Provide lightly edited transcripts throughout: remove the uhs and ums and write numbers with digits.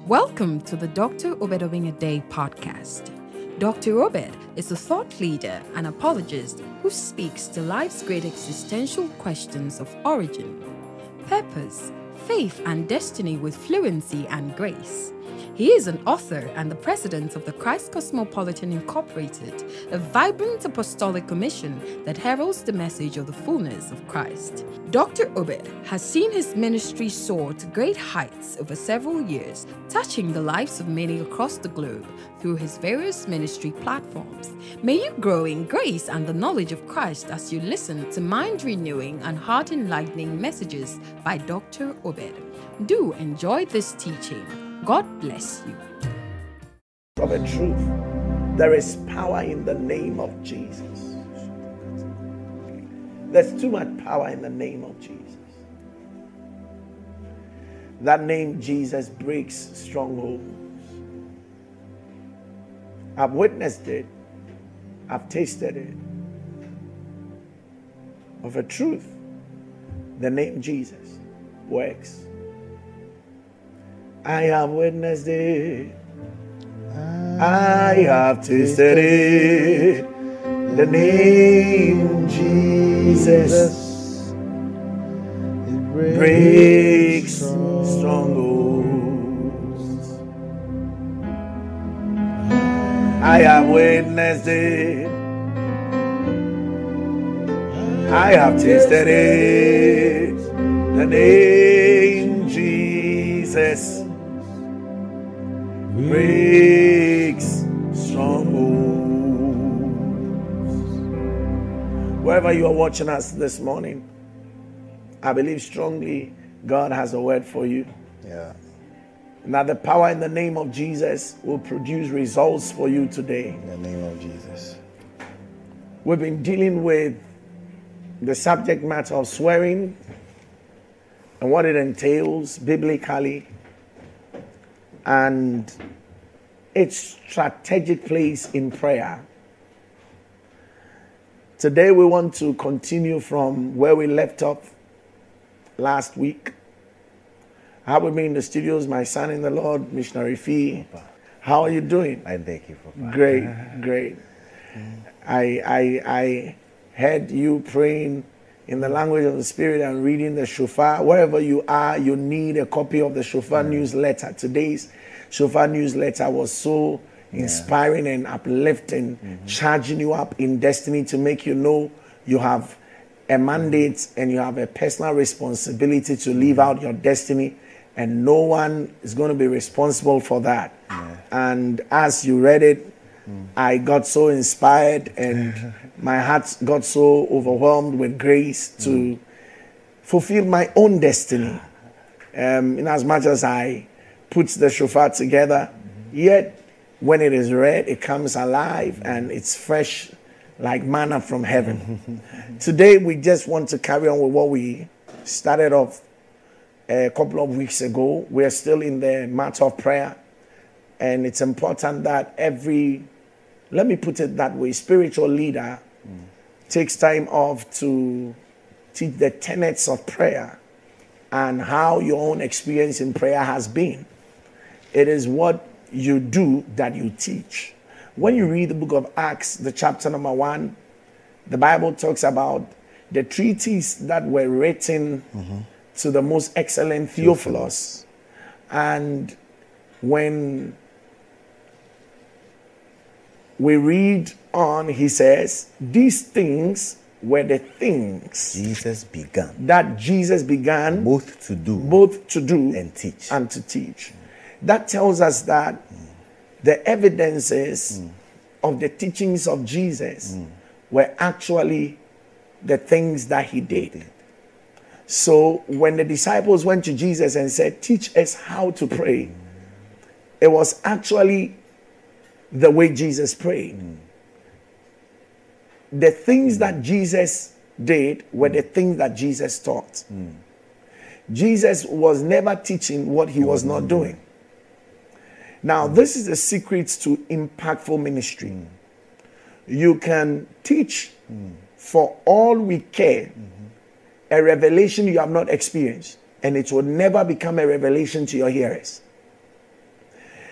Welcome to the Dr. Obed Owinade podcast. Dr. Obed is a thought leader and apologist who speaks to life's great existential questions of origin, purpose, faith, and destiny with fluency and grace. He is an author and the president of the Christ Cosmopolitan Incorporated, a vibrant apostolic commission that heralds the message of the fullness of Christ. Dr. Obed has seen his ministry soar to great heights over several years, touching the lives of many across the globe through his various ministry platforms. May you grow in grace and the knowledge of Christ as you listen to mind-renewing and heart-enlightening messages by Dr. Obed. Do enjoy this teaching. God bless you. Of a truth, there is power in the name of Jesus. There's too much power in the name of Jesus. That name, Jesus, breaks strongholds. I've witnessed it. I've tasted it. Of a truth, the name Jesus works. I have witnessed it. I have tasted it. The name Jesus, it breaks strongholds. I have witnessed it. I have tasted it. The name Jesus breaks strongholds. Wherever you are watching us this morning, I believe strongly God has a word for you. Yeah. Now the power in the name of Jesus will produce results for you today. In the name of Jesus. We've been dealing with the subject matter of swearing and what it entails biblically and its strategic place in prayer. Today we want to continue from where we left off last week. I have with me in the studios my son in the Lord, Missionary Fee. How are you doing? I thank you, Papa. Great. I heard you praying in the language of the Spirit and reading the shofar. Wherever you are, you need a copy of the shofar newsletter. Today's shofar newsletter was so inspiring and uplifting, charging you up in destiny to make you know you have a mandate and you have a personal responsibility to live out your destiny, and no one is going to be responsible for that. And as you read it, I got so inspired and my heart got so overwhelmed with grace to fulfill my own destiny. In as much as I put the shofar together, yet when it is read, it comes alive and it's fresh like manna from heaven. Today, we just want to carry on with what we started off a couple of weeks ago. We're still in the matter of prayer. And it's important that let me put it that way, spiritual leader takes time off to teach the tenets of prayer and how your own experience in prayer has been. It is what you do that you teach. When you read the book of Acts, the chapter number 1, the Bible talks about the treaties that were written to the most excellent Theophilus. And when we read on, he says, these things were the things Jesus began that Jesus began both to do and teach. That tells us that the evidences of the teachings of Jesus were actually the things that he did. So when the disciples went to Jesus and said, teach us how to pray, it was actually the way Jesus prayed. The things that Jesus did were the things that Jesus taught. Jesus was never teaching what he was not doing. Now, this is the secret to impactful ministry. You can teach for all we care a revelation you have not experienced, and it will never become a revelation to your hearers.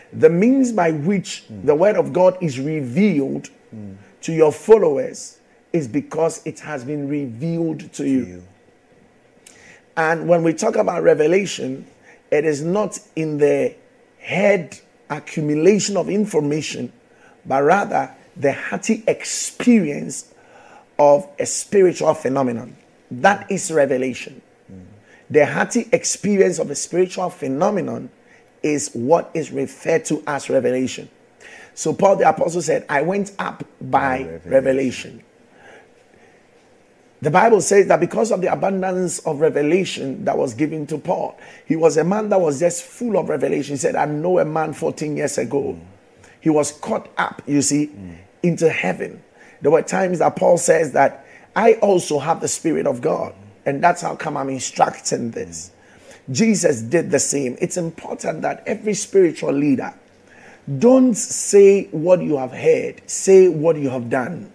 The means by which the word of God is revealed to your followers is because it has been revealed to you. And when we talk about revelation, it is not in the head accumulation of information, but rather the hearty experience of a spiritual phenomenon. That is revelation. The hearty experience of a spiritual phenomenon is what is referred to as revelation. So Paul the Apostle said, I went up by revelation. The Bible says that because of the abundance of revelation that was given to Paul, he was a man that was just full of revelation. He said, I know a man 14 years ago. He was caught up, you see, into heaven. There were times that Paul says that I also have the Spirit of God. And that's how come I'm instructing this. Jesus did the same. It's important that every spiritual leader don't say what you have heard, say what you have done.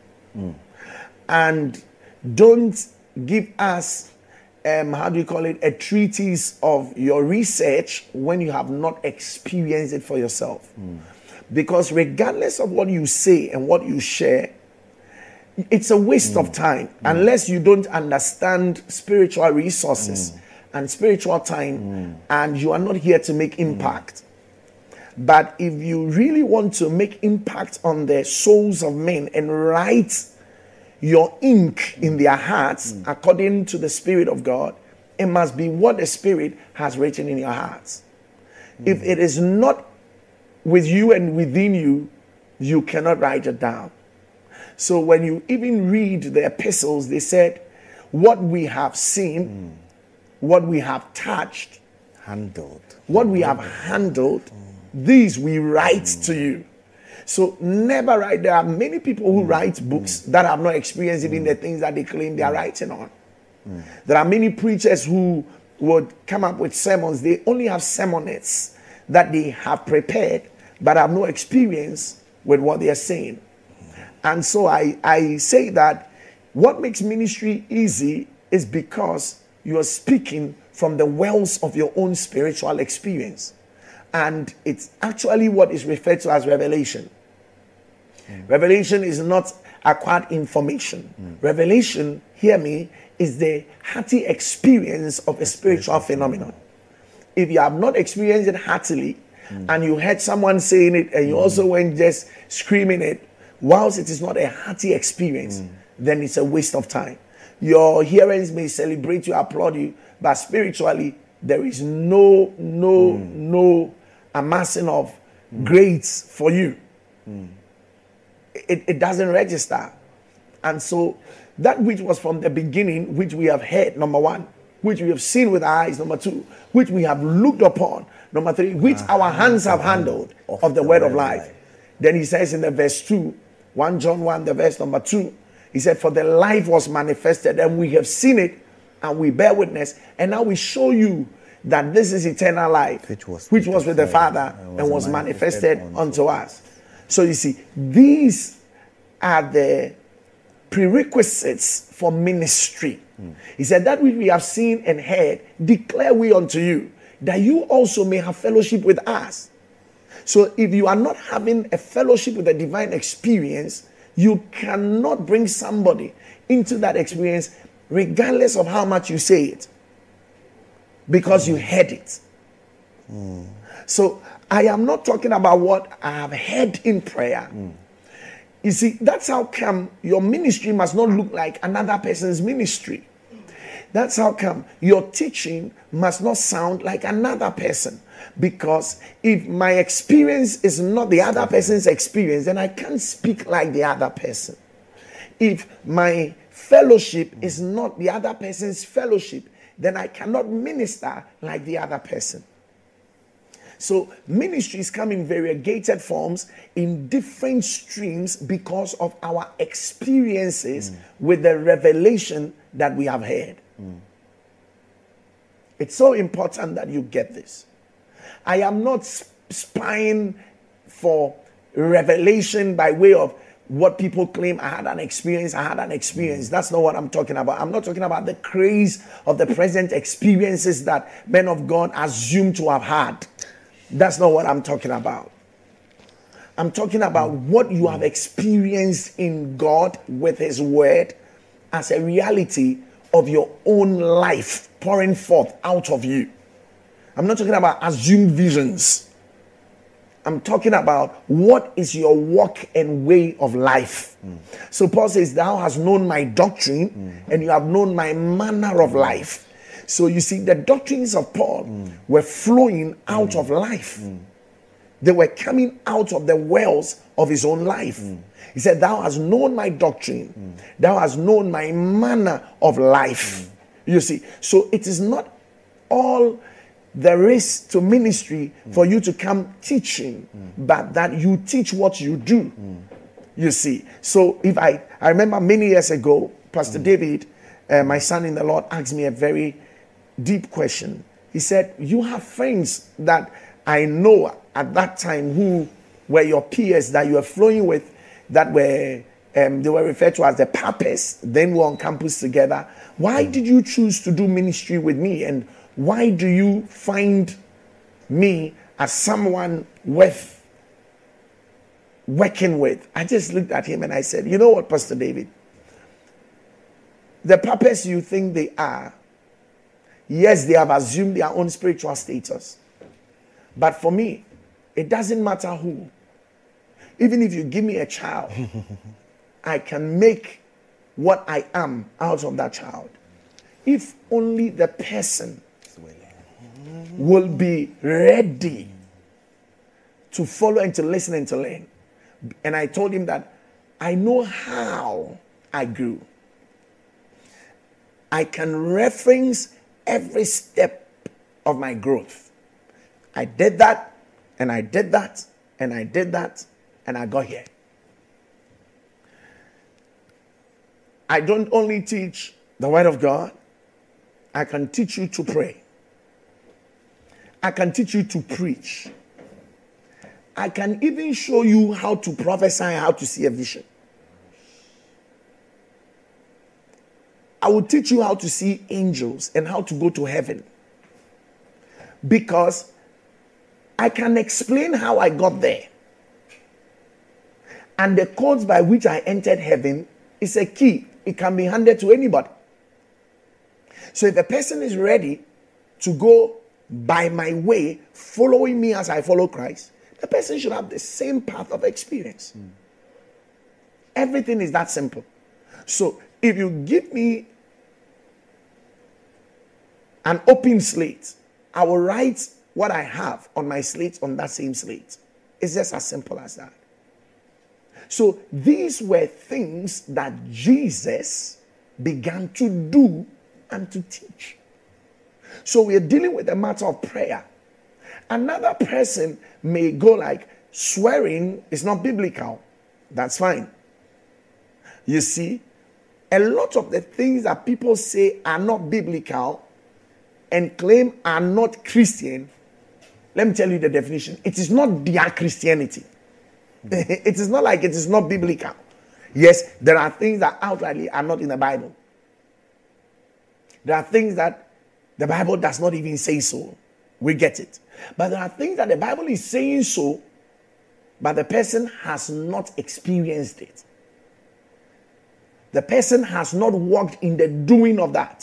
And don't give us, a treatise of your research when you have not experienced it for yourself. Because regardless of what you say and what you share, it's a waste of time unless you don't understand spiritual resources and spiritual time, and you are not here to make impact. But if you really want to make impact on the souls of men and write your ink in their hearts according to the Spirit of God, it must be what the Spirit has written in your hearts. If it is not with you and within you, you cannot write it down. So when you even read the epistles, they said, what we have seen, what we have touched, what we have handled, these we write to you. So never write. There are many people who write books that have not experienced even the things that they claim they are writing on. There are many preachers who would come up with sermons. They only have sermonettes that they have prepared, but have no experience with what they are saying. And so I say that what makes ministry easy is because you are speaking from the wells of your own spiritual experience. And it's actually what is referred to as revelation. Revelation is not acquired information. Revelation, hear me, is the hearty experience of a spiritual phenomenon. If you have not experienced it heartily, and you heard someone saying it, and you also went just screaming it, whilst it is not a hearty experience, then it's a waste of time. Your hearers may celebrate you, applaud you, but spiritually, there is no amassing of grades for you. It doesn't register. And so that which was from the beginning, which we have heard, number one, which we have seen with our eyes, number two, which we have looked upon, number three, which our hands have handled of the word of life. Then he says in the verse 2, 1 John 1, the verse number 2, he said, for the life was manifested, and we have seen it, and we bear witness, and now we show you that this is eternal life, which was with the Father and was manifested unto us. So you see, these are the prerequisites for ministry. He said, that which we have seen and heard, declare we unto you, that you also may have fellowship with us. So if you are not having a fellowship with a divine experience, you cannot bring somebody into that experience regardless of how much you say it, because you heard it. So I am not talking about what I have heard in prayer. You see, that's how come your ministry must not look like another person's ministry. That's how come your teaching must not sound like another person. Because if my experience is not the other person's experience, then I can't speak like the other person. If my fellowship is not the other person's fellowship, then I cannot minister like the other person. So ministries come in variegated forms in different streams because of our experiences with the revelation that we have heard. It's so important that you get this. I am not spying for revelation by way of what people claim. I had an experience. That's not what I'm talking about. I'm not talking about the craze of the present experiences that men of God assume to have had. That's not what I'm talking about. I'm talking about what you have experienced in God with His Word as a reality of your own life pouring forth out of you. I'm not talking about assumed visions. I'm talking about what is your walk and way of life. So Paul says, thou hast known my doctrine and you have known my manner of life. So you see, the doctrines of Paul were flowing out of life. They were coming out of the wells of his own life. He said, thou hast known my doctrine. Thou hast known my manner of life. You see, so it is not all there is to ministry for you to come teaching, but that you teach what you do. You see, so if I remember many years ago, Pastor David, my son in the Lord, asked me a very deep question. He said, you have friends that I know at that time who were your peers that you were flowing with, that were they were referred to as the papas, then were on campus together. Why did you choose to do ministry with me? And why do you find me as someone worth working with? I just looked at him and I said, you know what, Pastor David? The papas you think they are, yes, they have assumed their own spiritual status. But for me, it doesn't matter who. Even if you give me a child, I can make what I am out of that child. If only the person will be ready to follow and to listen and to learn. And I told him that I know how I grew. I can reference every step of my growth. I did that, and I did that, and I did that, and I got here. I don't only teach the Word of God, I can teach you to pray. I can teach you to preach. I can even show you how to prophesy, how to see a vision. I will teach you how to see angels and how to go to heaven. Because I can explain how I got there. And the codes by which I entered heaven is a key. It can be handed to anybody. So if a person is ready to go by my way, following me as I follow Christ, the person should have the same path of experience. Everything is that simple. So if you give me an open slate, I will write what I have on my slate on that same slate. It's just as simple as that. So these were things that Jesus began to do and to teach. So we are dealing with the matter of prayer. Another person may go like, swearing is not biblical. That's fine. You see, a lot of the things that people say are not biblical and claim are not Christian, let me tell you the definition. It is not their Christianity. It is not like it is not biblical. Yes, there are things that outrightly are not in the Bible. There are things that the Bible does not even say so. We get it. But there are things that the Bible is saying so, but the person has not experienced it. The person has not walked in the doing of that.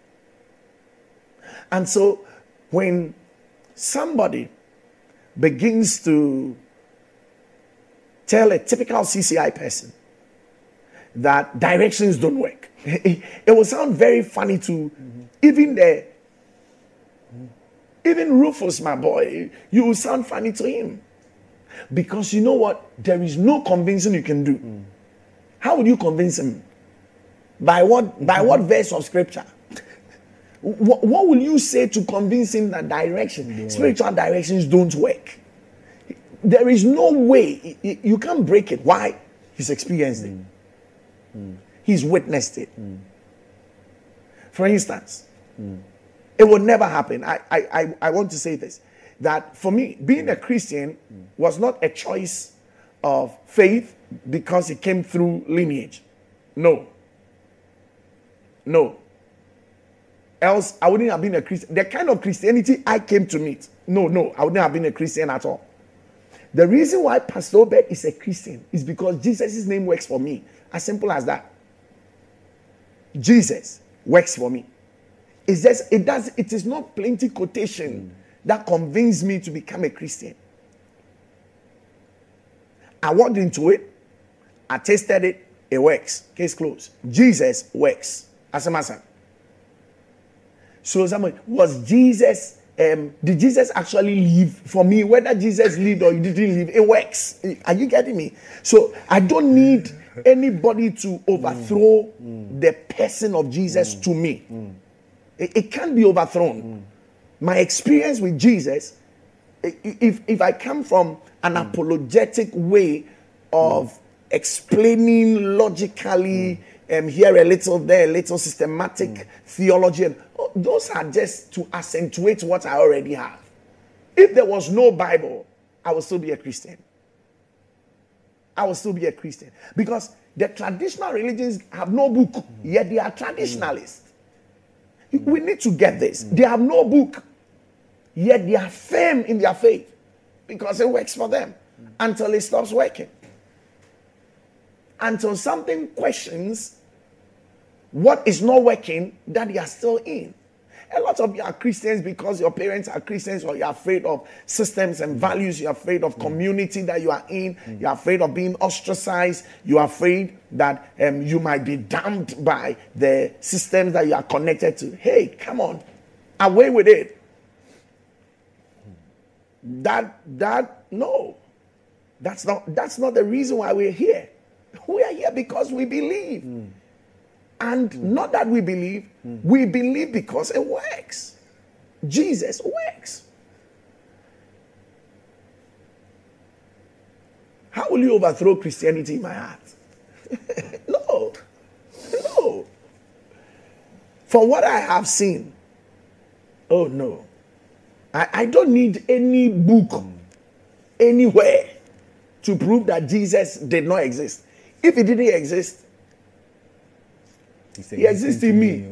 And so when somebody begins to tell a typical CCI person that directions don't work, it will sound very funny to even Rufus, my boy. You will sound funny to him. Because you know what? There is no convincing you can do. How would you convince him? By what verse of scripture? What will you say to convince him that spiritual directions don't work? There is no way. You can't break it. Why? He's experienced it. He's witnessed it. For instance, it would never happen. I want to say this, that for me, being a Christian was not a choice of faith because it came through lineage. No. Else, I wouldn't have been a Christian. The kind of Christianity I came to meet, no, I wouldn't have been a Christian at all. The reason why Pastor Obed is a Christian is because Jesus' name works for me. As simple as that. Jesus works for me. It's just, it is not plenty quotation that convinced me to become a Christian. I walked into it, I tasted it, it works. Case closed. Jesus works. As a master. So someone, was Jesus, did Jesus actually live? For me, whether Jesus lived or he didn't live, it works. Are you getting me? So I don't need anybody to overthrow the person of Jesus to me. It can't be overthrown. My experience with Jesus, if I come from an apologetic way of explaining logically, here a little, there a little, systematic theology, and those are just to accentuate what I already have. If there was no Bible, I would still be a Christian. I will still be a Christian. Because the traditional religions have no book, yet they are traditionalists. We need to get this. They have no book, yet they are firm in their faith. Because it works for them until it stops working. Until something questions what is not working that they are still in. A lot of you are Christians because your parents are Christians, or you're afraid of systems and values. You're afraid of community that you are in. You're afraid of being ostracized. You're afraid that you might be damned by the systems that you are connected to. Hey, come on. Away with it. No. That's not the reason why we're here. We are here because we believe. And not that we believe because it works. Jesus works. How will you overthrow Christianity in my heart? No. For what I have seen, oh no. I don't need any book anywhere to prove that Jesus did not exist. If he didn't exist, he exists in me.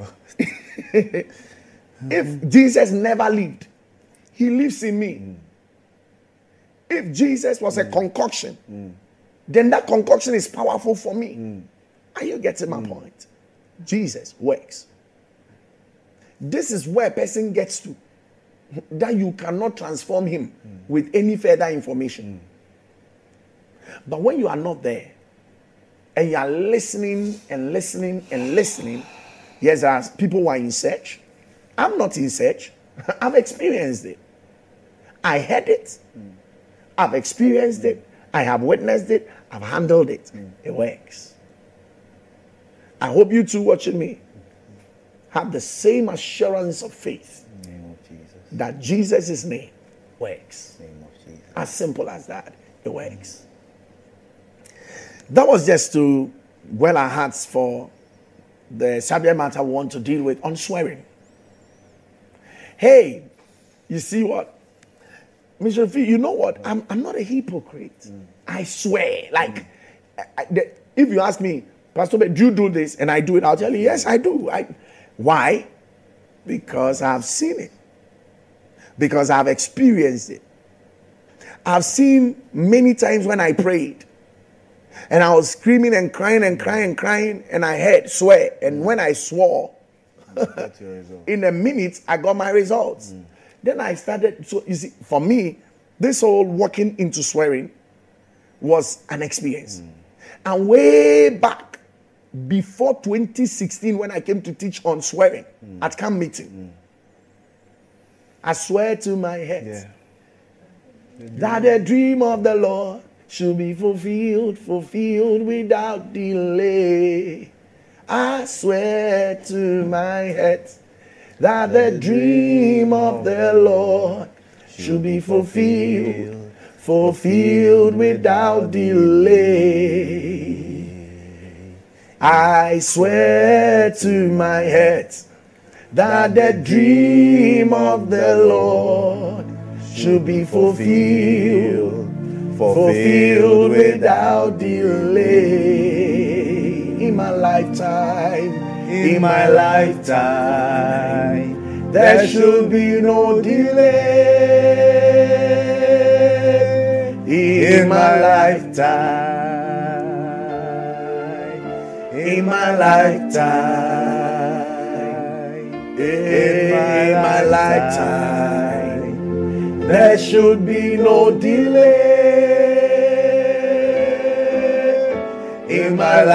If Jesus never lived, he lives in me. If Jesus was a concoction, then that concoction is powerful for me. Are you getting my point? Jesus works. This is where a person gets to, that you cannot transform him with any further information. But when you are not there, and you are listening and listening and listening, yes, as people who are in search. I'm not in search. I've experienced it. I heard it. I've experienced it. I have witnessed it. I've handled it. It works. I hope you two watching me have the same assurance of faith that Jesus' name works. As simple as that. It works. That was just to well our hearts for the subject matter we want to deal with on swearing. Hey, you see what? Mr. Fee, you know what? I'm not a hypocrite. I swear. Like, if you ask me, Pastor, do you do this? And I do it, I'll tell you, yes, I do. Why? Because I've seen it. Because I've experienced it. I've seen many times when I prayed, and I was screaming and crying and crying and crying, and I heard swear. And when I swore, in a minute, I got my results. Then I started, so you see, for me, this whole walking into swearing was an experience. And way back, before 2016, when I came to teach on swearing at camp meeting, I swear to my head that the dream of the Lord should be fulfilled without delay. I swear to my head that the dream of the Lord should be fulfilled without delay. I swear to my head that the dream of the Lord should be fulfilled without delay. In my lifetime, in my lifetime. There should be no delay in my lifetime. In my lifetime. In my lifetime. There should be no delay in my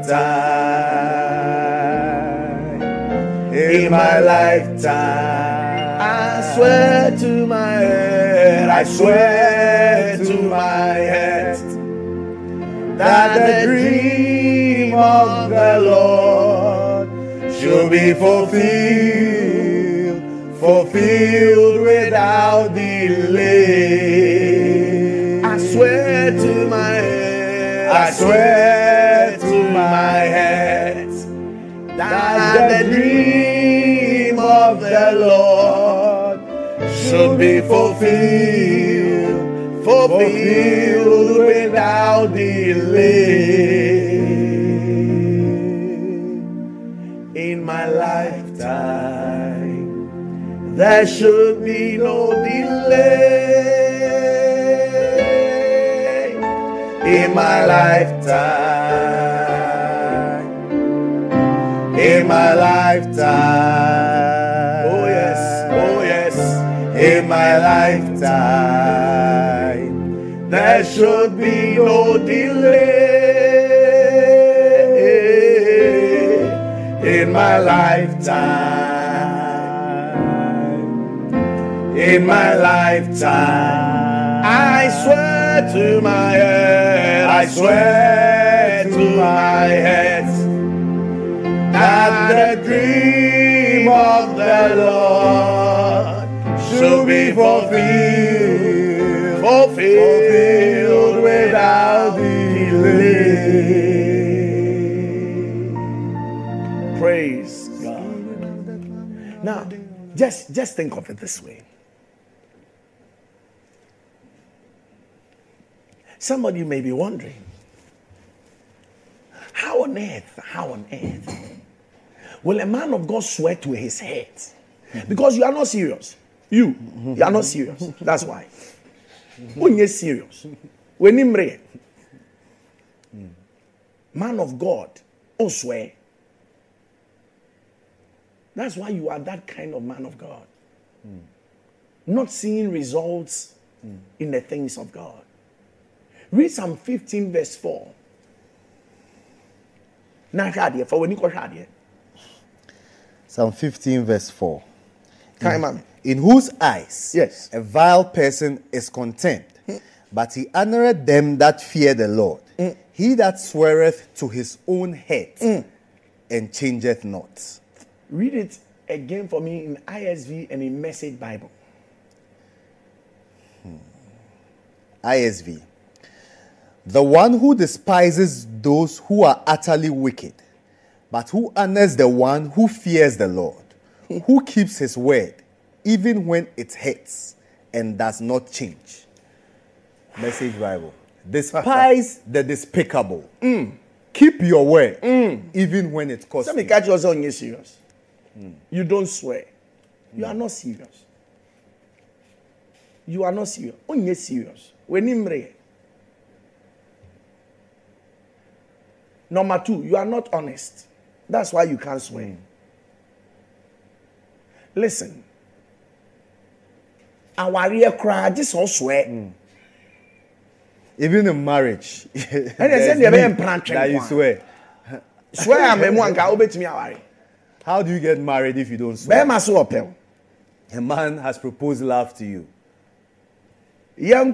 lifetime. In my lifetime. I swear to my head, I swear to my head, that the dream of the Lord should be fulfilled, fulfilled without delay. I swear to my head, I swear to my head, that the dream of the Lord should be fulfilled, fulfilled without delay. In my lifetime, there should be no delay. In my lifetime, in my lifetime, oh yes, in my lifetime, there should be no delay. In my lifetime, in my lifetime, I swear to my head, I swear to my head, that the dream of the Lord should be fulfilled, fulfilled without delay. Praise God. Now, just think of it this way. Somebody may be wondering, how on earth will a man of God swear to his head? Because you are not serious. You are not serious. That's why. When you're serious, when you pray, man of God, don't swear. That's why you are that kind of man of God. Not seeing results in the things of God. Read Psalm 15 verse 4. Psalm 15 verse 4. In whose eyes yes, a vile person is content, but he honoreth them that fear the Lord. He that sweareth to his own head and changeth not. Read it again for me in ISV and in Message Bible. ISV. The one who despises those who are utterly wicked, but who honors the one who fears the Lord, who keeps his word, even when it hurts, and does not change. Message Bible. Despise the despicable. Keep your word, even when it costs you. Let me catch you also on you serious. You don't swear. You are not serious. You are not serious. On you serious. When you pray. Number 2, you are not honest. That's why you can't swear. Listen. Our real cry, this all swear. Even in marriage. And they say that you swear. Swear I'm a man can obey me away. How do you get married if you don't swear? A man has proposed love to you. We are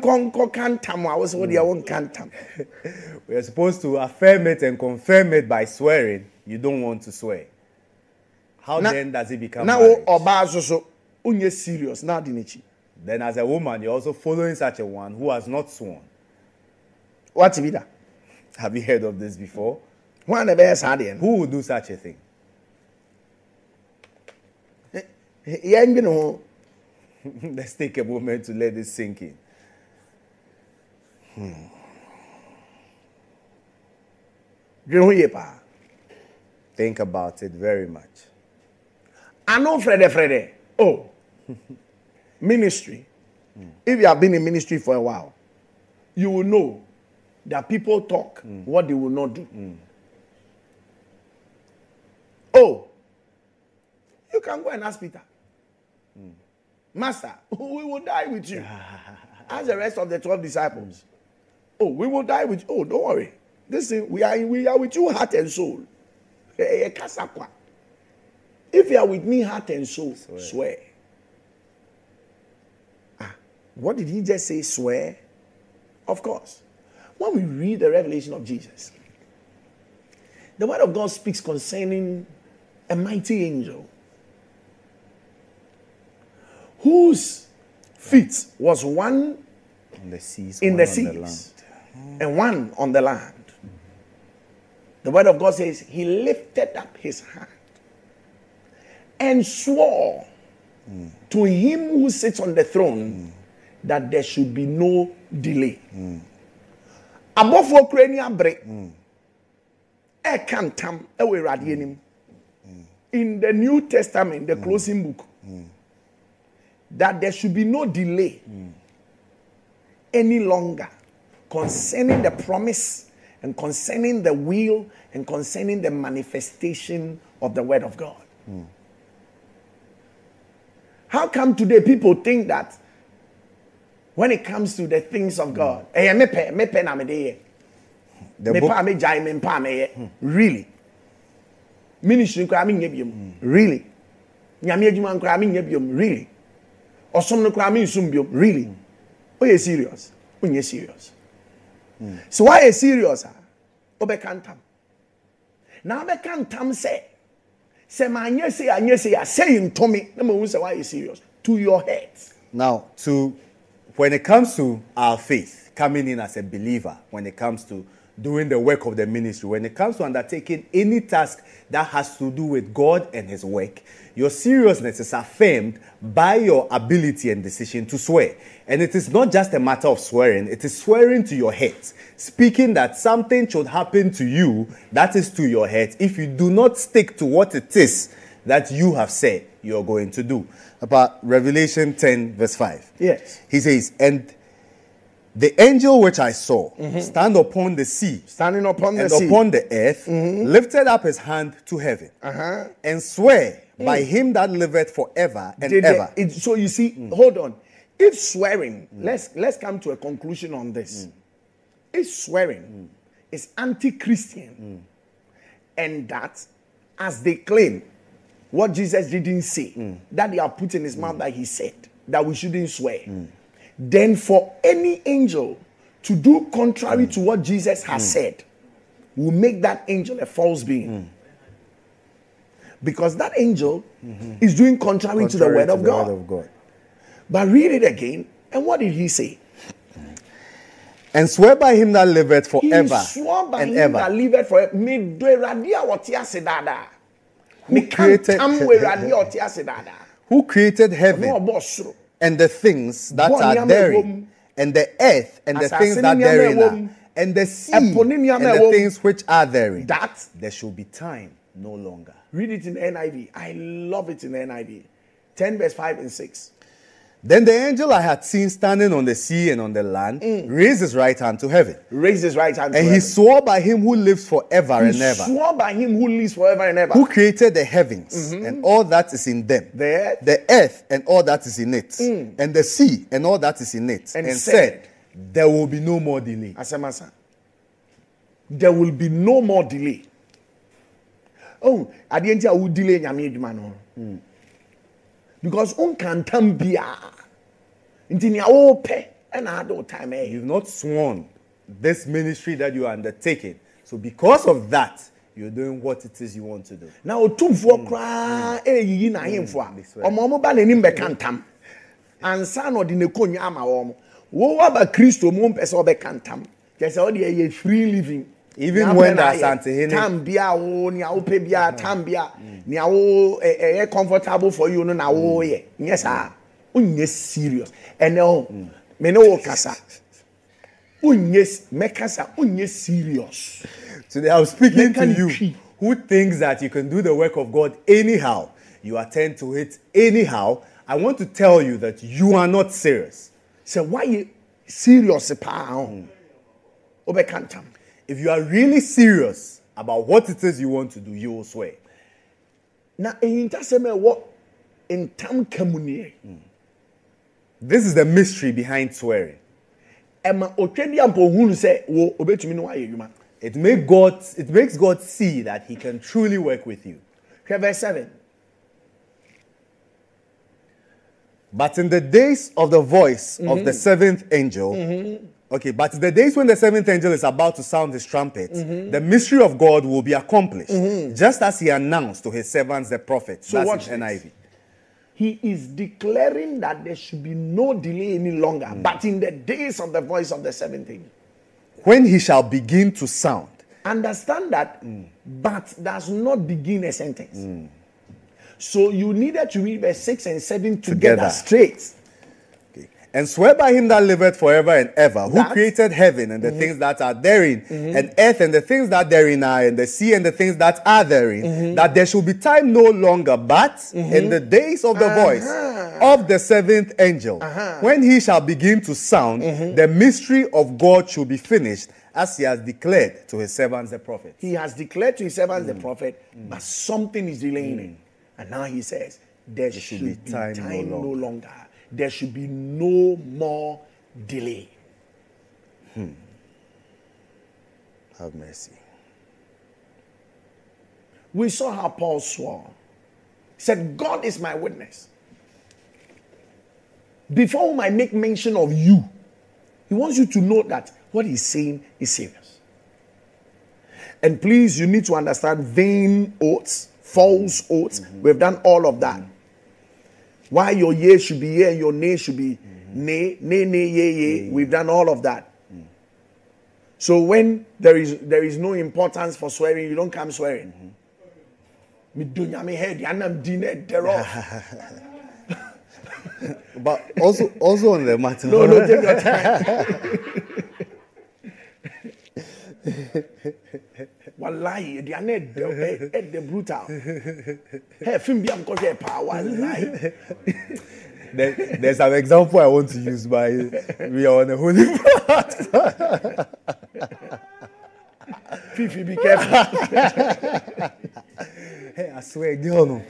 supposed to affirm it and confirm it by swearing. You don't want to swear. How then does it become marriage? Serious. Then as a woman, you're also following such a one who has not sworn. What's that? Have you heard of this before? Who would do such a thing? Let's take a moment to let this sink in. Think about it very much. I know Frede. Oh, ministry. If you have been in ministry for a while, you will know that people talk what they will not do. Oh, you can go and ask Peter, Master, we will die with you. As the rest of the 12 disciples. Oh, we will die with you. Oh, don't worry. Listen, we are with you, heart and soul. If you are with me, heart and soul, swear. What did he just say? Swear? Of course. When we read the revelation of Jesus, the word of God speaks concerning a mighty angel whose feet was one On the seas, in one the on seas the land. and one on the land. The word of God says he lifted up his hand and swore to him who sits on the throne that there should be no delay. Abofo krani abre e kantam e we radie in the New Testament, the closing book, that there should be no delay any longer concerning the promise and concerning the will and concerning the manifestation of the word of God. How come today people think that when it comes to the things of God, really? Ministry really? Really? Or some really? Oh, you serious? Oh, you serious? So why is serious? Obe kantam. Now obe kantam say man say to me. No say why is serious? To your head. Now, when it comes to our faith, coming in as a believer, when it comes to doing the work of the ministry, when it comes to undertaking any task that has to do with God and his work, your seriousness is affirmed by your ability and decision to swear. And it is not just a matter of swearing, it is swearing to your head, speaking that something should happen to you that is to your head if you do not stick to what it is that you have said you're going to do. About Revelation 10 verse 5. Yes. He says, and the angel which I saw stand upon the sea, standing upon the and sea, upon the earth, lifted up his hand to heaven, and swear by him that liveth forever and ever. So you see, hold on. If swearing, let's come to a conclusion on this. If swearing is anti-Christian, and that, as they claim, what Jesus didn't say, that they are put in his mouth that he said, that we shouldn't swear. Then for any angel to do contrary to what Jesus has said, will make that angel a false being. Because that angel is doing contrary to the word of God. But read it again, and what did he say? And swear by him that liveth forever He swore by and him ever. that liveth forever. Who created heaven and the things that are therein, and the earth and the things that therein are, and the sea and the things which are therein, that there should be time no longer. Read it in the NIV. I love it in the NIV. 10 verse 5 and 6. Then the angel I had seen standing on the sea and on the land raised his right hand to heaven. Raised his right hand to and heaven. he swore by him who lives forever and ever. He swore by him who lives forever and ever. Who created the heavens and all that is in them. The earth and all that is in it. And the sea and all that is in it. And said, there will be no more delay. Asemasa. There will be no more delay. Oh, I didn't tell you delay nyame. Because on can tambia until you pay and I don't time. You've not sworn this ministry that you are undertaking. So because of that, you're doing what it is you want to do. Now, two for cry, ye na him for or momo ban in becantam. And son or the Konyama. Wo about Christo mum peso becantam. Just all the free living. Even when that's Tambia, nia opebia, Tambia, nia comfortable for you, no now, yes, sir. Unye serious. And no, me no kasa. Unye mekasa, unye serious. Today I was speaking to you who thinks that you can do the work of God anyhow, you attend to it anyhow, I want to tell you that you are not serious. So why you serious pa? Obekantam. If you are really serious about what it is you want to do, you will swear. Now, what in tam kamuni? This is the mystery behind swearing. It makes God see that he can truly work with you. Verse 7. But in the days of the voice of the seventh angel, but the days when the seventh angel is about to sound his trumpet, the mystery of God will be accomplished, just as he announced to his servants the prophets. So that's in NIV. He is declaring that there should be no delay any longer, but in the days of the voice of the seventh angel, when he shall begin to sound. Understand that, but does not begin a sentence. So you needed to read verse 6 and 7 together straight. Okay. And swear by him that liveth forever and ever, who created heaven and the things that are therein, and earth and the things that therein are, and the sea and the things that are therein, that there should be time no longer, but in the days of the voice of the seventh angel, when he shall begin to sound, the mystery of God should be finished, as he has declared to his servants the prophet. He has declared to his servants the prophet, but something is delaying him. And now he says, there should be time no longer. There should be no more delay. Have mercy. We saw how Paul swore. He said, God is my witness. Before whom I make mention of you, he wants you to know that what he's saying is serious. And please, you need to understand vain oaths, false oaths. We've done all of that. Why your yea should be yea and your nay should be nay, nay, nay, yea, yea. We've done all of that. So when there is no importance for swearing, you don't come swearing. But also on the matter. No, take your time. Wallahi, they are not the brutal. Hey, film be am cause power. Wallahi. There's an example I want to use, but we are on a holy platform. Fifi, be careful. Hey, I swear, girl, no.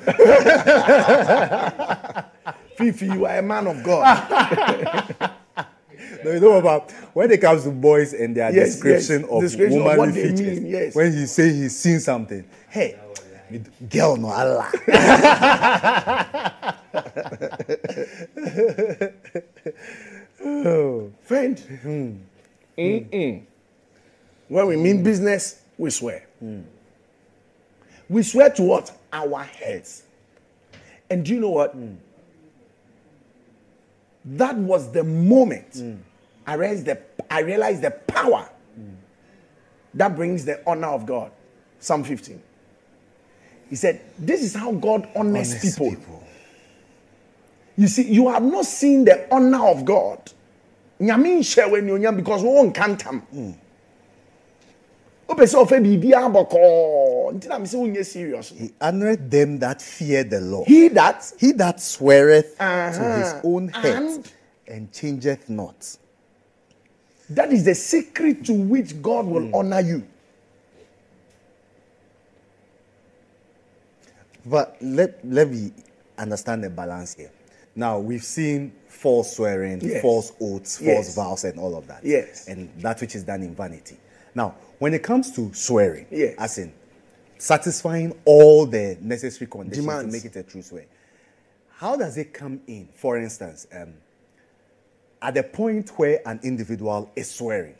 Fifi, you are a man of God. No, you know about when it comes to boys and their description of womanly features. Mean, when he say he's seen something, hey, girl, no Allah. Friend, when we mean business, we swear. We swear to what? Our heads. And do you know what? That was the moment I realized the power that brings the honor of God. Psalm 15. He said, this is how God honors people. You see, you have not seen the honor of God. Because we won't count him. He honored them that fear the Lord. He that sweareth to his own head and changeth not. That is the secret to which God will honor you. But let me understand the balance here. Now, we've seen false swearing, false oaths, false vows, and all of that. Yes. And that which is done in vanity. Now, when it comes to swearing, as in satisfying all the necessary conditions to make it a true swear, how does it come in? For instance, at the point where an individual is swearing,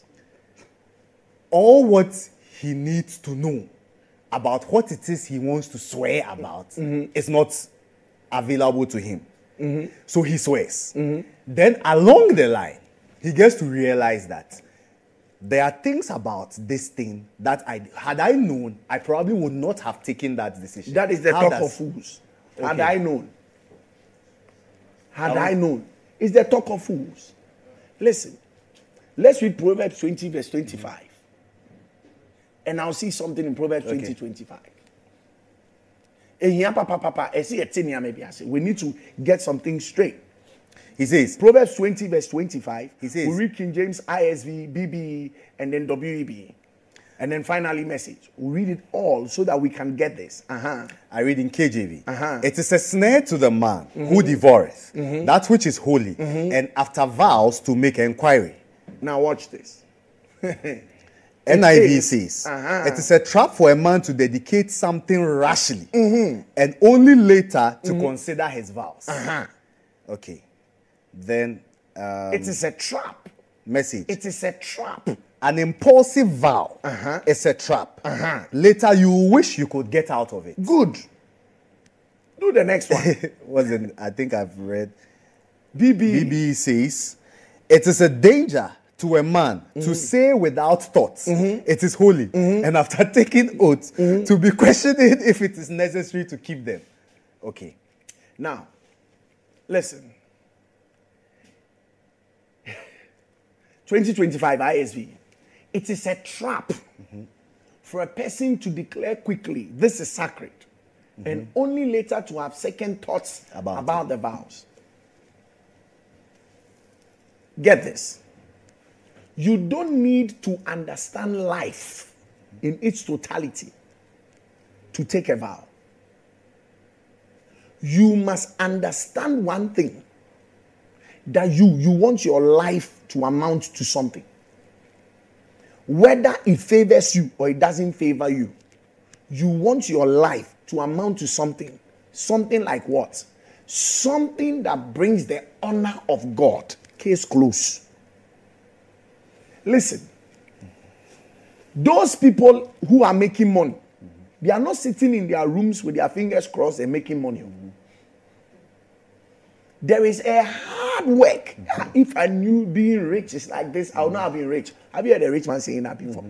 all what he needs to know about what it is he wants to swear about is not available to him. So he swears. Then along the line, he gets to realize that there are things about this thing that had I known, I probably would not have taken that decision. That is the talk of fools. Okay. Had I known. It's the talk of fools. Listen, let's read Proverbs 20 verse 25. and I'll see something in Proverbs Okay. 20:25. We need to get something straight. He says, Proverbs 20 verse 25. He says- we read King James, ISV, BBE, and then WEB. And then finally Message. We read it all so that we can get this. I read in KJV. Uh-huh. It is a snare to the man who devoureth that which is holy, and after vows to make inquiry. Now watch this. NIV is. says, Uh-huh. it is a trap for a man to dedicate something rashly, and only later to consider his vows. Okay. Then, It is a trap. Message. It is a trap. An impulsive vow is a trap. Later, you wish you could get out of it. Good. Do the next one. Wasn't I think I've read. BB. BB says, it is a danger to a man to say without thoughts, it is holy, and after taking oaths, to be questioning if it is necessary to keep them. Okay. Now, listen. 2025 ISV. It is a trap for a person to declare quickly, this is sacred, and only later to have second thoughts about the vows. Get this. You don't need to understand life in its totality to take a vow. You must understand one thing, that you want your life to amount to something. Whether it favors you or it doesn't favor you, you want your life to amount to something. Something like what? Something that brings the honor of God. Case closed. Listen, those people who are making money, they are not sitting in their rooms with their fingers crossed and making money. There is a hard work. If I knew being rich is like this, I would not have been rich. Have you heard a rich man saying that before?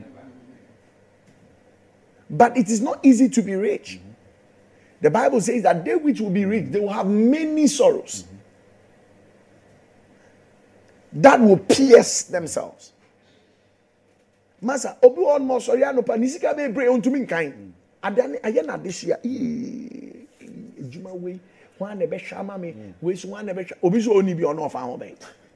But it is not easy to be rich. The Bible says that they which will be rich, they will have many sorrows that will pierce themselves. Master, obi on mo sorry anopa nisika be bre ontumi nkan. Adane aye na desia ejuma we one na be hwama me we so one na be obi so oni bi ono fa ho ben.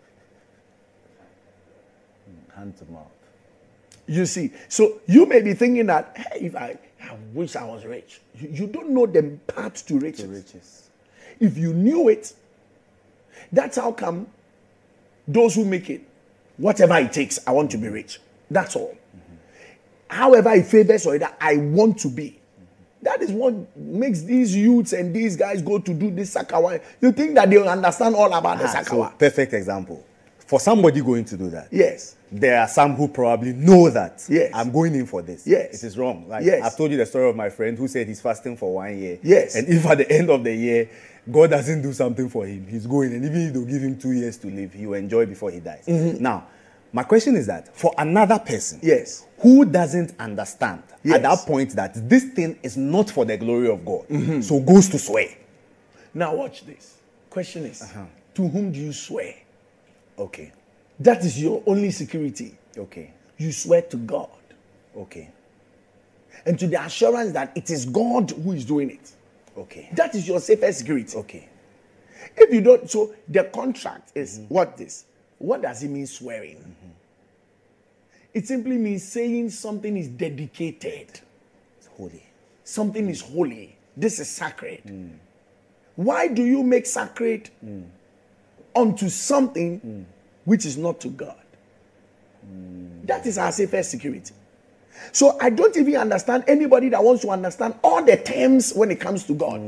Hand to mouth. You see, so you may be thinking that, hey, if I wish I was rich. You don't know the path to riches. If you knew it, that's how come those who make it, whatever it takes, I want to be rich. That's all. However it favors or that I want to be. That is what makes these youths and these guys go to do this sakawa. You think that they will understand all about the sakawa? So, perfect example. For somebody going to do that, Yes. there are some who probably know that Yes. I'm going in for this. Yes. It is wrong. Like Yes. I've told you the story of my friend who said he's fasting for 1 year. Yes. And if at the end of the year, God doesn't do something for him, he's going, and even if they'll give him 2 years to live, he will enjoy before he dies. Now, my question is that for another person, Yes. who doesn't understand Yes. at that point that this thing is not for the glory of God, so goes to swear. Now watch this. Question is, to whom do you swear? Okay. That is your only security. Okay. You swear to God. Okay. And to the assurance that it is God who is doing it. Okay. That is your safest security. Okay. If you don't, so the contract is what this? What does it mean swearing? It simply means saying something is dedicated. It's holy. Something is holy. This is sacred. Why do you make sacred unto something which is not to God? That is our safest security. So I don't even understand anybody that wants to understand all the terms when it comes to God.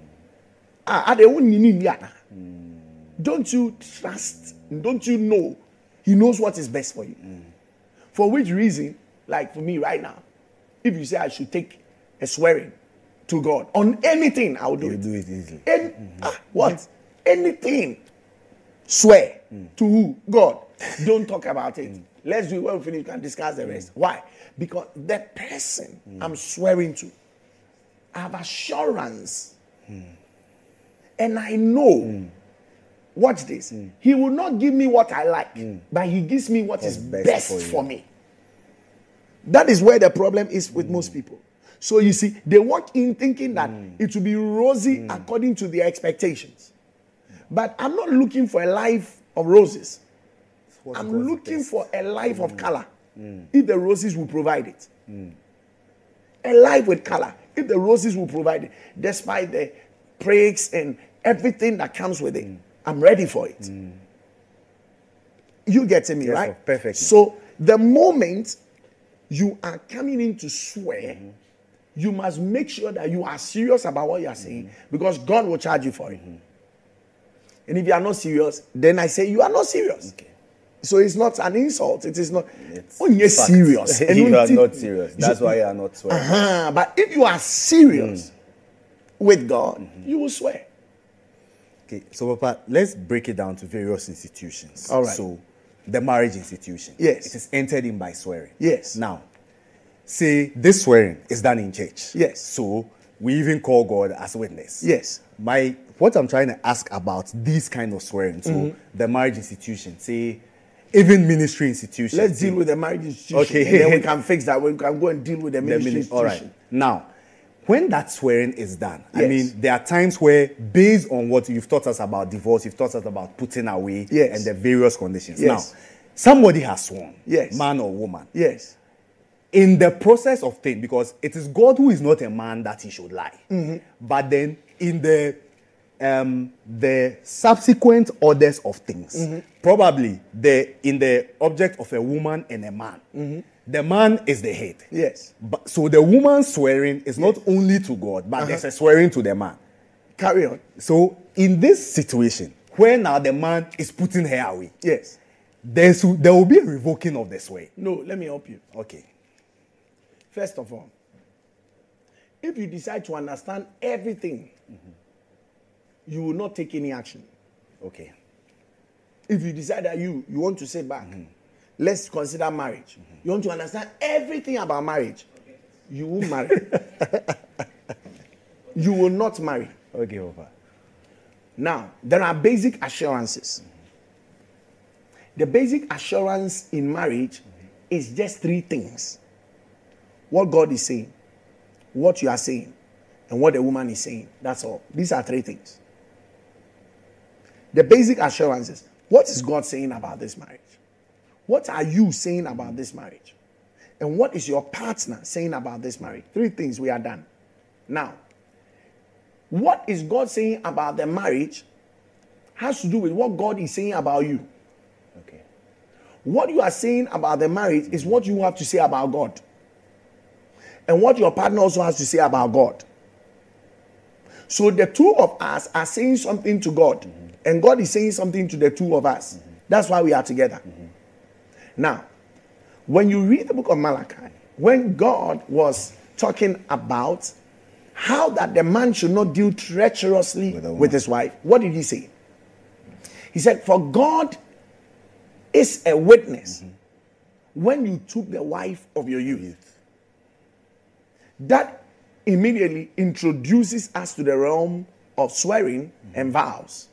Don't you trust? Don't you know? He knows what is best for you. For which reason, like for me right now, if you say I should take a swearing to God on anything, I will do You it. do it easily. What? Anything. Swear to who? God. Don't talk about it. Let's do it when we finish. We can discuss the rest. Why? Because the person I'm swearing to, I have assurance. And I know. Watch this. He will not give me what I like, but he gives me what is best for you. for me. That is where the problem is with most people. So you see, they walk in thinking that it will be rosy according to their expectations. But I'm not looking for a life of roses. I'm looking for a life of color. If the roses will provide it. A life with color. If the roses will provide it. Despite the breaks and everything that comes with it. I'm ready for it. You getting me, right? Perfect. So the moment you are coming in to swear, you must make sure that you are serious about what you are saying, because God will charge you for it. And if you are not serious, then I say you are not serious. Okay. So it's not an insult. It is not. It's When you're fact. serious, You are not serious. That's why you are not swearing. But if you are serious with God, you will swear. Okay, so Papa, let's break it down to various institutions. All right. So, the marriage institution. Yes. It is entered in by swearing. Yes. Now, say this swearing is done in church. Yes. So, we even call God as witness. Yes. What I'm trying to ask about these kind of swearing, so the marriage institution, say, even ministry institution. Let's deal with the marriage institution. Okay. And then we can fix that. We can go and deal with the ministry institution. All right. Now, when that swearing is done, I Yes. mean, there are times where, based on what you've taught us about divorce, you've taught us about putting away Yes. and the various conditions. Yes. Now, somebody has sworn, Yes. man or woman, Yes. in the process of things, because it is God who is not a man that he should lie. But then, in the subsequent orders of things, probably in the object of a woman and a man, the man is the head. Yes. But, so the woman's swearing is not only to God, but there's a swearing to the man. Carry on. So in this situation, where now the man is putting her away, Yes. there will be a revoking of the swear. No, let me help you. Okay. First of all, if you decide to understand everything, you will not take any action. Okay. If you decide that you want to sit back, let's consider marriage. You want to understand everything about marriage, you will marry. You will not marry. Okay, Papa. Now, there are basic assurances. The basic assurance in marriage is just three things. What God is saying, what you are saying, and what the woman is saying. That's all. These are three things. The basic assurances. What is God saying about this marriage? What are you saying about this marriage? And what is your partner saying about this marriage? Three things, we are done. Now, what is God saying about the marriage has to do with what God is saying about you. Okay. What you are saying about the marriage is what you have to say about God. And what your partner also has to say about God. So the two of us are saying something to God. And God is saying something to the two of us. That's why we are together. Now, when you read the book of Malachi, when God was talking about how that the man should not deal treacherously with his wife, what did he say? He said, for God is a witness when you took the wife of your youth. That immediately introduces us to the realm of swearing and vows.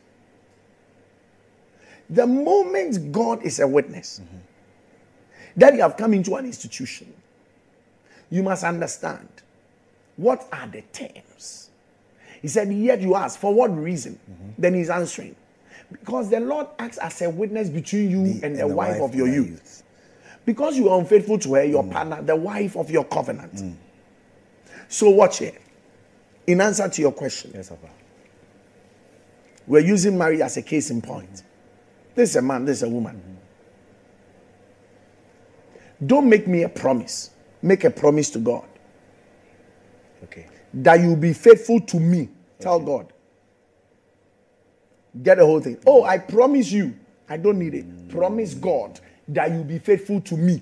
The moment God is a witness, that you have come into an institution, you must understand what are the terms. He said, yet you ask, for what reason? Then he's answering, because the Lord acts as a witness between you and the wife of your youth. Because you are unfaithful to her, your partner, the wife of your covenant. So watch here. In answer to your question, Yes, Papa. we're using marriage as a case in point. This is a man, this is a woman. Don't make me a promise. Make a promise to God Okay. that you'll be faithful to me. Tell God. Get the whole thing. Oh, I promise you. I don't need it. Promise God that you'll be faithful to me.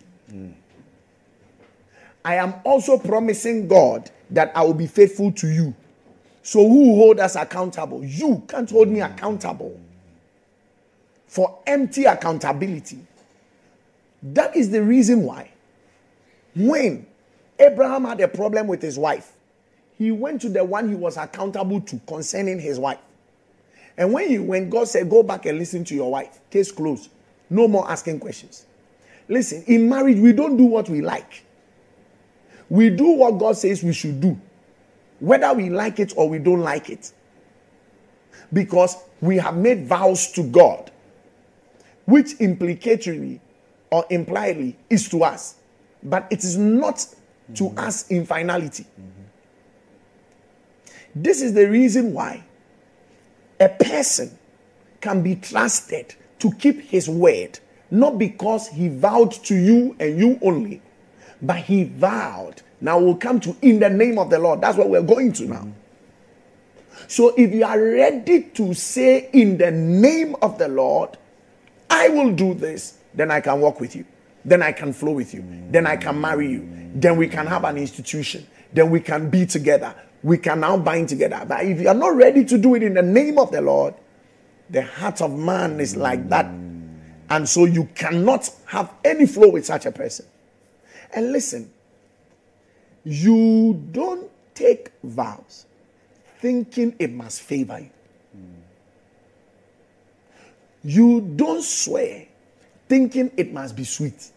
I am also promising God that I will be faithful to you. So who will hold us accountable? You can't hold me accountable for empty accountability. That is the reason why when Abraham had a problem with his wife, he went to the one he was accountable to concerning his wife. And when God said, go back and listen to your wife, case closed. No more asking questions. Listen, in marriage, we don't do what we like. We do what God says we should do, whether we like it or we don't like it. Because we have made vows to God, which implicatorily or impliedly is to us, but it is not to us in finality. This is the reason why a person can be trusted to keep his word, not because he vowed to you and you only, but he vowed. Now we'll come to in the name of the Lord. That's what we're going to now. So if you are ready to say in the name of the Lord, I will do this, then I can walk with you. Then I can flow with you. Then I can marry you. Then we can have an institution. Then we can be together. We can now bind together. But if you are not ready to do it in the name of the Lord, the heart of man is like that. And so you cannot have any flow with such a person. And listen, you don't take vows thinking it must favor you. You don't swear thinking it must be sweet.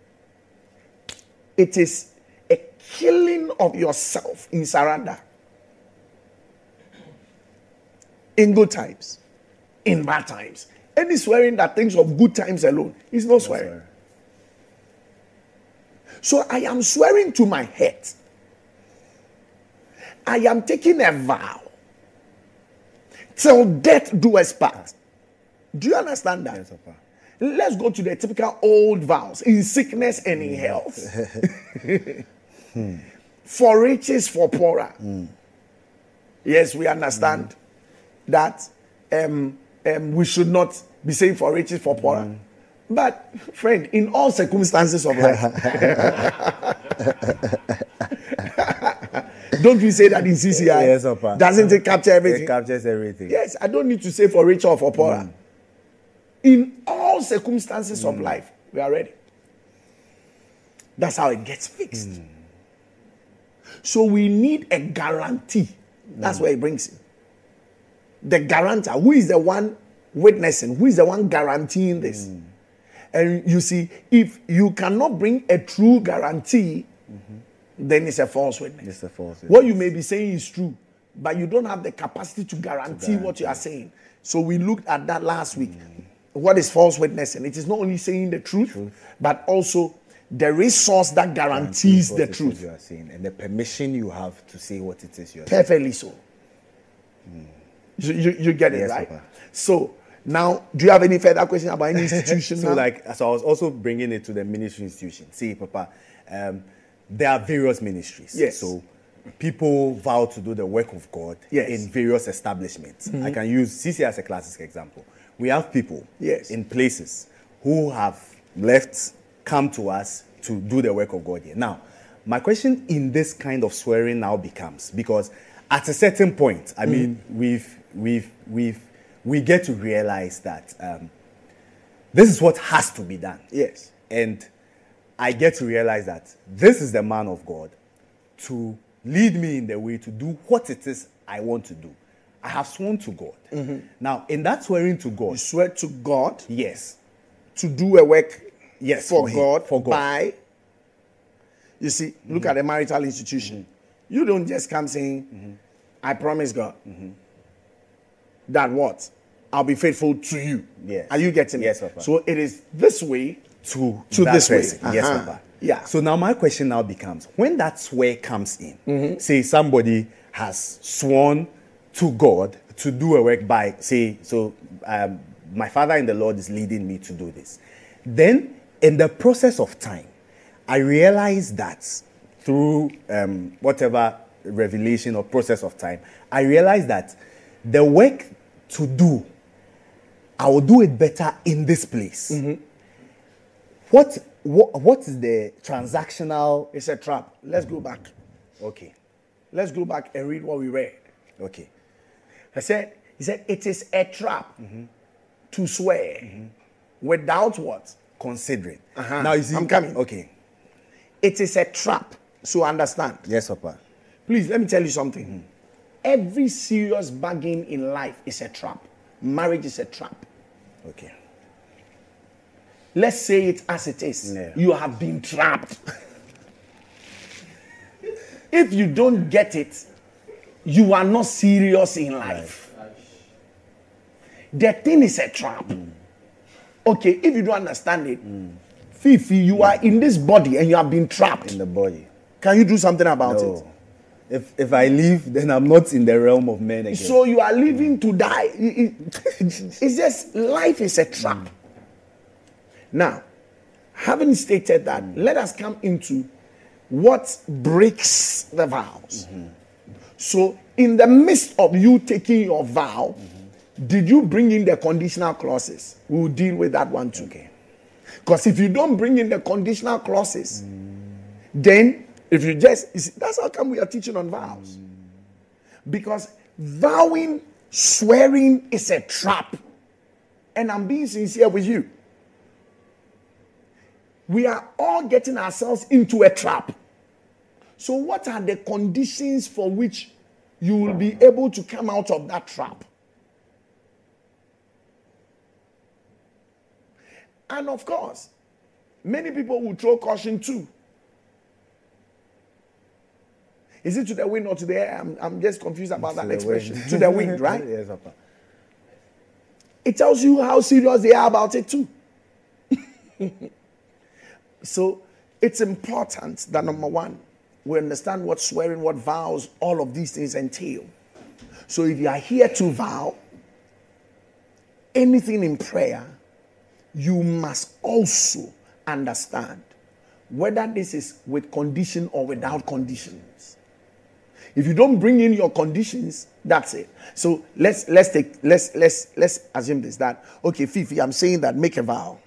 It is a killing of yourself in surrender. In good times, in bad times. Any swearing that thinks of good times alone is not swearing. So I am swearing to my head. I am taking a vow. Till death do us part. Do you understand that? Yes, Papa. Let's go to the typical old vows in sickness and in health. For riches, for poorer. Yes, we understand that we should not be saying for riches, for poorer. But, friend, in all circumstances of life, don't we say that in CCI? Yes, Papa. Doesn't it capture everything? It captures everything. Yes, I don't need to say for rich or for poorer. In all circumstances of life, we are ready. That's how it gets fixed. So we need a guarantee. That's where it brings in. The guarantor, who is the one witnessing, who is the one guaranteeing this. And you see, if you cannot bring a true guarantee, then it's a false witness. It's a false witness. What you may be saying is true, but you don't have the capacity to guarantee what you are saying. So we looked at that last week. What is false witnessing? It is not only saying the truth, but also the resource that guarantees the truth. You are saying, and the permission you have to say what it is you are Perfectly so. You get it, Yes, right? Papa. So now, do you have any further question about any institution? So, now? so I was also bringing it to the ministry institution. See, Papa, there are various ministries. Yes. So people vow to do the work of God in various establishments. I can use CC as a classic example. We have people in places who have left, come to us to do the work of God here. Now, my question in this kind of swearing now becomes, because at a certain point, I mean, we get to realize that this is what has to be done. Yes. And I get to realize that this is the man of God to lead me in the way to do what it is I want to do. I have sworn to God. Now, in that swearing to God, You swear to God yes, to do a work for God, for God. by, you see, look at a marital institution. You don't just come saying, I promise God that what? I'll be faithful to you. Yes. Are you getting Yes, it? Papa. So it is this way to that this way. person. Yes, Uh-huh. Papa. Yeah. So now my question now becomes, when that swear comes in, say somebody has sworn to God to do a work by, say, my father in the Lord is leading me to do this. Then in the process of time, I realize that through whatever revelation or process of time, I realize that the work to do, I will do it better in this place. What is the transactional? It's a trap. Let's go back. Okay. Let's go back and read what we read. Okay. He said, it is a trap to swear without what? Considering. Now you see, I'm coming. Okay. It is a trap. So understand. Yes, Papa. Please, let me tell you something. Every serious bargain in life is a trap. Marriage is a trap. Okay. Let's say it as it is. Yeah. You have been trapped. If you don't get it, you are not serious in life. The thing is a trap. Okay, if you don't understand it, Fifi, you are in this body and you have been trapped. In the body. Can you do something about it? If I leave, then I'm not in the realm of men again. So you are living to die. It's just, life is a trap. Now, having stated that, let us come into what breaks the vows. So, in the midst of you taking your vow, did you bring in the conditional clauses? We'll deal with that one too. Okay. Because if you don't bring in the conditional clauses, then if you just, you see, that's how come we are teaching on vows. Because vowing, swearing is a trap. And I'm being sincere with you. We are all getting ourselves into a trap. So what are the conditions for which you will be able to come out of that trap? And of course, many people will throw caution too. Is it to the wind or to the air? I'm just confused about that expression. To the wind, right? Yes, Papa. It tells you how serious they are about it too. So it's important that, number one, we understand what swearing, what vows, all of these things entail. So if you are here to vow anything in prayer, you must also understand whether this is with condition or without conditions. If you don't bring in your conditions, that's it. So let's assume this, that okay, Fifi, I'm saying that make a vow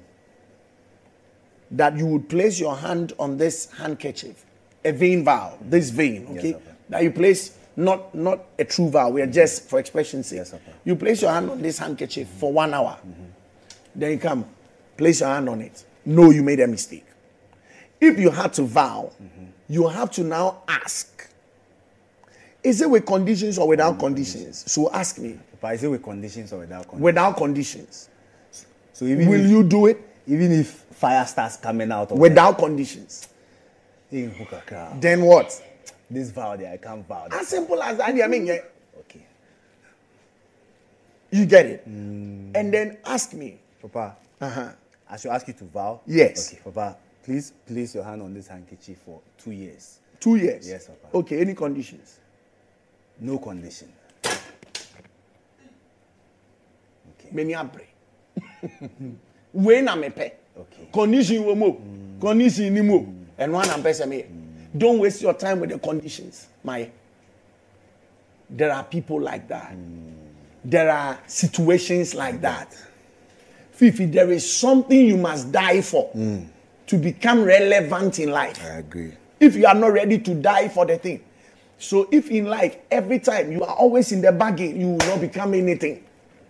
that you would place your hand on this handkerchief, a vain vow, this vein, okay? Yes, that you place not a true vow. We are just for expression's sake. Yes, you place your hand on this handkerchief for 1 hour. Then you come, place your hand on it. No, you made a mistake. If you had to vow, you have to now ask, is it with conditions or without conditions? So ask me. But is it with conditions or without conditions? Without conditions. So even will you do it? Even if fire starts coming out of without conditions. Then what? This vow there, I can't vow. As simple as that. I mean, yeah. Okay. You get it? And then ask me. Papa, I should ask you to vow? Yes. Okay, Papa, please place your hand on this handkerchief for 2 years. 2 years? Yes, Papa. Okay, any conditions? No condition. Okay. Many abre. When I'm a pet. Okay. Condition you mo. Condition ni mo. And one I'm person me. Don't waste your time with the conditions. There are people like that. There are situations like that. Fifi, there is something you must die for to become relevant in life. I agree. If you are not ready to die for the thing. So if in life, every time you are always in the bargain, you will not become anything.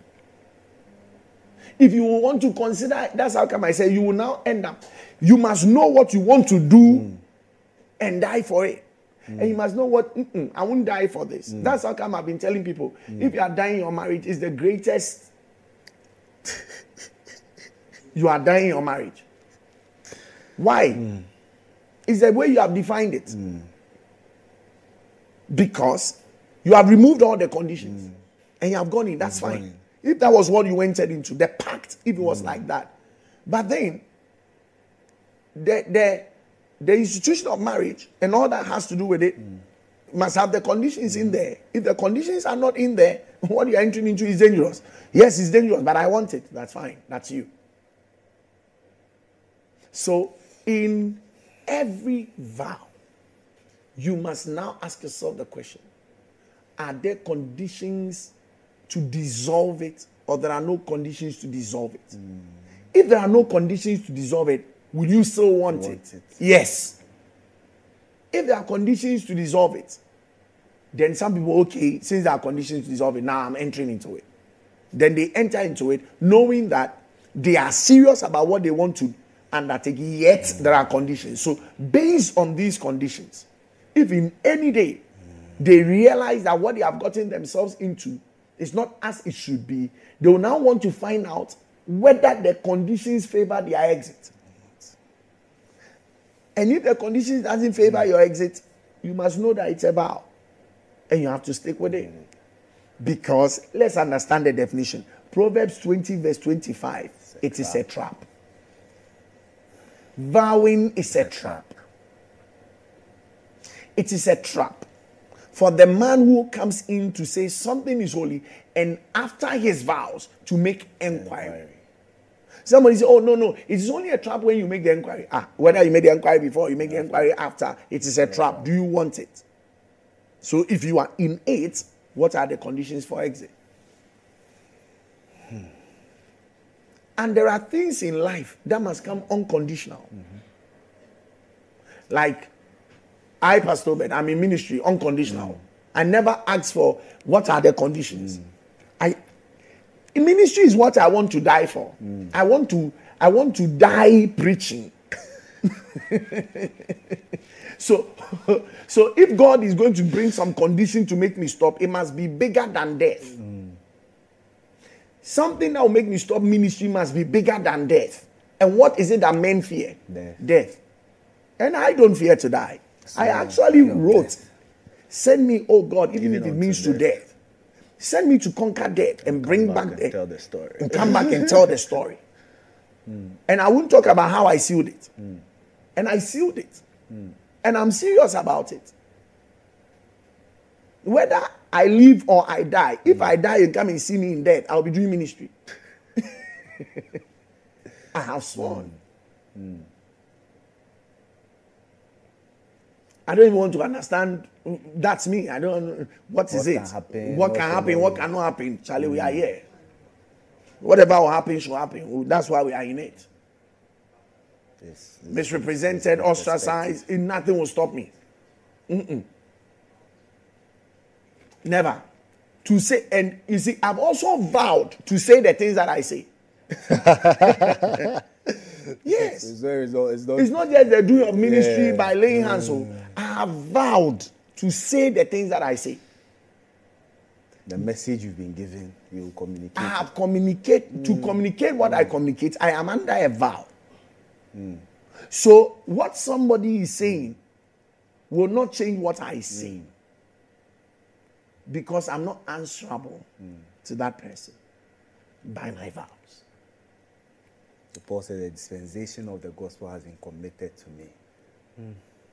If you want to consider, that's how come I say you will now end up. You must know what you want to do and die for it. And you must know what, I won't die for this. That's how come I've been telling people, if you are dying your marriage, is the greatest. You are dying your marriage. Why? It's the way you have defined it. Because you have removed all the conditions and you have gone in. That's fine. If that was what you entered into, the pact, if it was like that. But then, the institution of marriage and all that has to do with it must have the conditions in there. If the conditions are not in there, what you're entering into is dangerous. Yes, it's dangerous, but I want it. That's fine. That's you. So, in every vow, you must now ask yourself the question, are there conditions to dissolve it, or there are no conditions to dissolve it? If there are no conditions to dissolve it, will you still want it? Yes. If there are conditions to dissolve it, then some people, okay, since there are conditions to dissolve it, now I'm entering into it. Then they enter into it knowing that they are serious about what they want to undertake, yet there are conditions. So based on these conditions, if in any day they realize that what they have gotten themselves into is not as it should be, they will now want to find out whether the conditions favor their exit. And if the conditions doesn't favor your exit, you must know that it's a vow. And you have to stick with it. Because let's understand the definition. Proverbs 20 verse 25. It is a trap. Vowing is a trap. It is a trap. For the man who comes in to say something is holy and after his vows to make inquiry. Somebody say, oh, no. It is only a trap when you make the inquiry. Whether you make the inquiry before or you make the inquiry after, it is a trap. Do you want it? So if you are in it, what are the conditions for exit? And there are things in life that must come unconditional. Like, I, Pastor Ben, I'm in ministry, unconditional. I never ask for what are the conditions. In ministry is what I want to die for. I want to die preaching. So if God is going to bring some condition to make me stop, it must be bigger than death. Something that will make me stop ministry must be bigger than death. And what is it that men fear? Death. And I don't fear to die. I actually wrote, send me, oh God, even if it means to death. Send me to conquer death and bring back death. Tell the story. And come back and tell the story. And I won't talk about how I sealed it. And I sealed it. And I'm serious about it. Whether I live or I die, if I die and come and see me in death, I'll be doing ministry. I have sworn. I don't even want to understand. That's me. I don't. What is it? What can happen? What cannot happen? Charlie, we are here. Whatever will happen should happen. That's why we are in it. Misrepresented, ostracized, nothing will stop me. Never. To say, and you see, I've also vowed to say the things that I say. Yes. It's not just the doing of ministry by laying hands on. I have vowed to say the things that I say. The message you've been given, you will communicate. I have communicated. To communicate what I communicate, I am under a vow. So what somebody is saying will not change what I say. Because I'm not answerable to that person by my vows. So Paul said the dispensation of the gospel has been committed to me.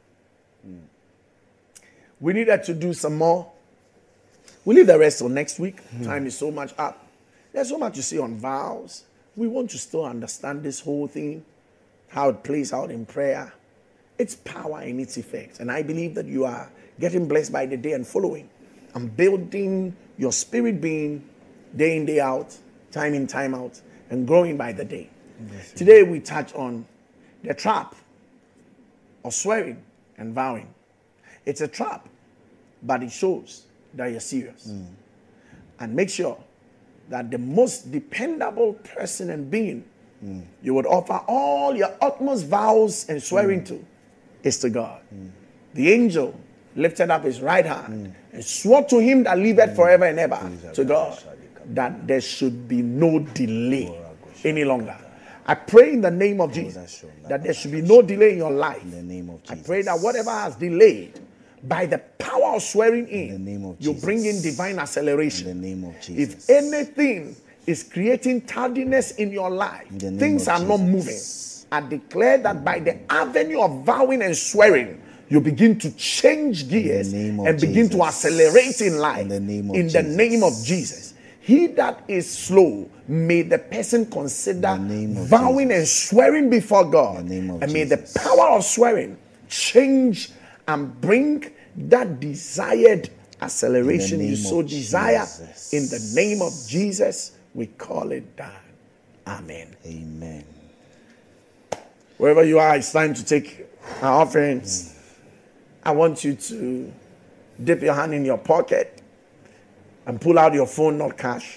We needed to do some more. We'll leave the rest till next week. Time is so much up. There's so much to say on vows. We want to still understand this whole thing, how it plays out in prayer, its power and its effect. And I believe that you are getting blessed by the day and following. I'm building your spirit being day in, day out, time in, time out, and growing by the day. Today we touch on the trap of swearing and vowing. It's a trap, but it shows that you're serious. And make sure that the most dependable person and being you would offer all your utmost vows and swearing to is to God. The angel lifted up his right hand and swore to him that liveth forever and ever, to God, that there should be no delay any longer. I pray in the name of Jesus that there should be no delay in your life. In the name of Jesus. I pray that whatever has delayed, by the power of swearing in, the name of you Jesus. bring in divine acceleration. In the name of Jesus. If anything is creating tardiness in your life, things are not moving, I declare that by the avenue of vowing and swearing, you begin to change gears and begin to accelerate in life. In the name of in the name of Jesus. He that is slow, may the person consider vowing and swearing before God. And may the power of swearing change and bring that desired acceleration you so desire. In the name of Jesus, we call it done. Amen. Amen. Wherever you are, it's time to take our offerings. I want you to dip your hand in your pocket and pull out your phone, not cash.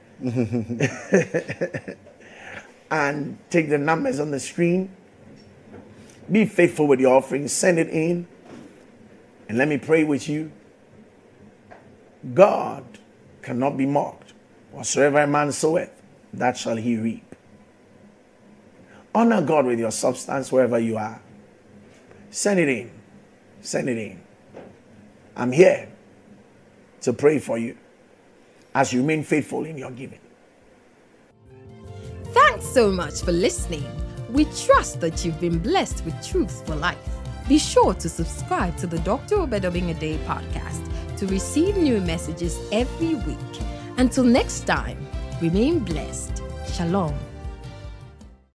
And take the numbers on the screen. Be faithful with your offering. Send it in. And let me pray with you. God cannot be mocked. Whatsoever a man soweth, that shall he reap. Honor God with your substance wherever you are. Send it in. Send it in. I'm here to pray for you as you remain faithful in your giving. Thanks so much for listening. We trust that you've been blessed with truth for life. Be sure to subscribe to the Dr. Obed Obing-Adeh podcast to receive new messages every week. Until next time, remain blessed. Shalom.